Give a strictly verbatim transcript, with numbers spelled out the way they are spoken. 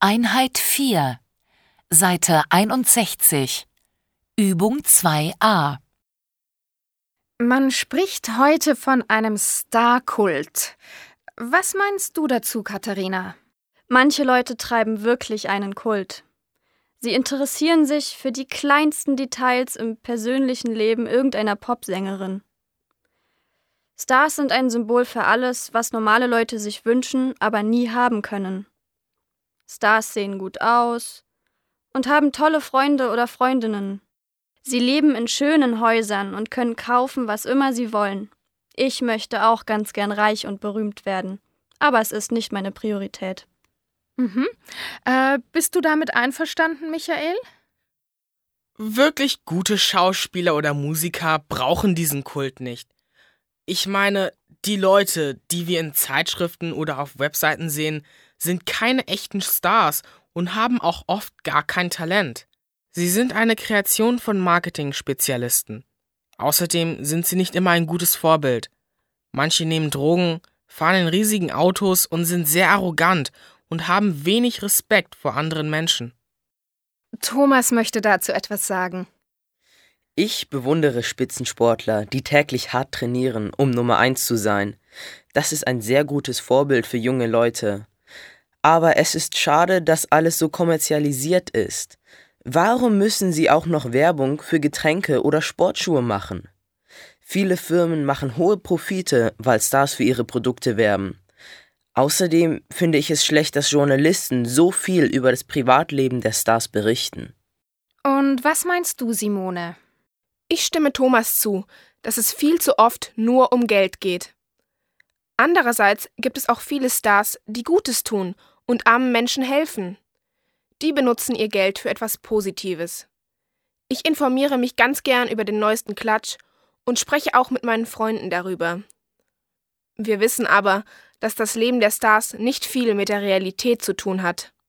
Einheit vier, Seite einundsechzig, Übung zwei a. Man spricht heute von einem Starkult. Was meinst du dazu, Katharina? Manche Leute treiben wirklich einen Kult. Sie interessieren sich für die kleinsten Details im persönlichen Leben irgendeiner Popsängerin. Stars sind ein Symbol für alles, was normale Leute sich wünschen, aber nie haben können. Stars sehen gut aus und haben tolle Freunde oder Freundinnen. Sie leben in schönen Häusern und können kaufen, was immer sie wollen. Ich möchte auch ganz gern reich und berühmt werden, aber es ist nicht meine Priorität. Mhm. Äh, bist du damit einverstanden, Michael? Wirklich gute Schauspieler oder Musiker brauchen diesen Kult nicht. Ich meine, die Leute, die wir in Zeitschriften oder auf Webseiten sehen, sind keine echten Stars und haben auch oft gar kein Talent. Sie sind eine Kreation von Marketing-Spezialisten. Außerdem sind sie nicht immer ein gutes Vorbild. Manche nehmen Drogen, fahren in riesigen Autos und sind sehr arrogant und haben wenig Respekt vor anderen Menschen. Thomas möchte dazu etwas sagen. Ich bewundere Spitzensportler, die täglich hart trainieren, um Nummer eins zu sein. Das ist ein sehr gutes Vorbild für junge Leute. Aber es ist schade, dass alles so kommerzialisiert ist. Warum müssen sie auch noch Werbung für Getränke oder Sportschuhe machen? Viele Firmen machen hohe Profite, weil Stars für ihre Produkte werben. Außerdem finde ich es schlecht, dass Journalisten so viel über das Privatleben der Stars berichten. Und was meinst du, Simone? Ich stimme Thomas zu, dass es viel zu oft nur um Geld geht. Andererseits gibt es auch viele Stars, die Gutes tun und armen Menschen helfen. Die benutzen ihr Geld für etwas Positives. Ich informiere mich ganz gern über den neuesten Klatsch und spreche auch mit meinen Freunden darüber. Wir wissen aber, dass das Leben der Stars nicht viel mit der Realität zu tun hat.